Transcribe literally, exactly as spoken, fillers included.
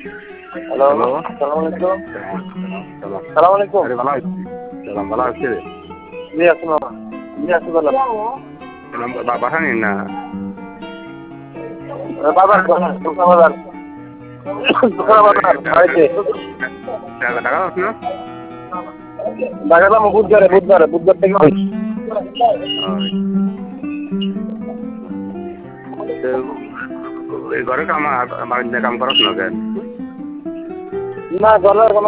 Hello, hello. আসসালামু আলাইকুম। সালাম। সালাম আলাইকুম। আরে ভালো আছি। সালাম ভালো আছে? জি আছি মামা। জি আছি বলো। সালাম বা বাসা নেই না? বাজার বাজার দোকান বাজার। দোকান বাজার বাড়িতে। টাকা টাকা আছে না? দেখালাম বুধবারে বুধবারে বুধবার থেকে হয়। ওই তো এই ঘরে কাম বাড়িতে কাম করছ না কেন? না ঘরের কোনো